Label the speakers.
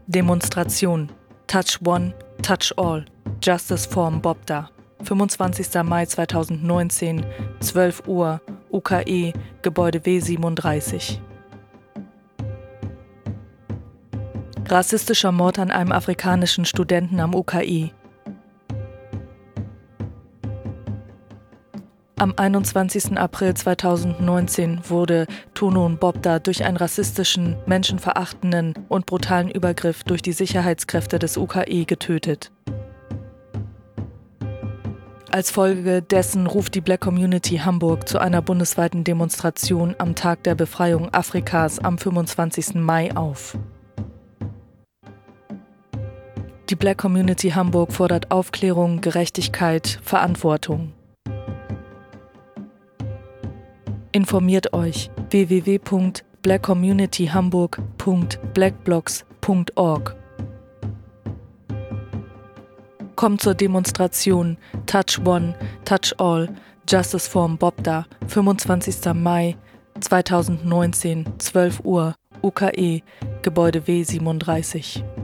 Speaker 1: Demonstration. Touch One, Touch All. Justice for Mbopda. 25. Mai 2019, 12 Uhr, UKE, Gebäude W37. Rassistischer Mord an einem afrikanischen Studenten am UKE. Am 21. April 2019 wurde Tunu Mbopda durch einen rassistischen, menschenverachtenden und brutalen Übergriff durch die Sicherheitskräfte des UKE getötet. Als Folge dessen ruft die Black Community Hamburg zu einer bundesweiten Demonstration am Tag der Befreiung Afrikas am 25. Mai auf. Die Black Community Hamburg fordert Aufklärung, Gerechtigkeit, Verantwortung. Informiert euch www.blackcommunityhamburg.blackblocks.org. Kommt zur Demonstration Touch One, Touch All, Justice for Mbopda, 25. Mai 2019, 12 Uhr, UKE, Gebäude W37.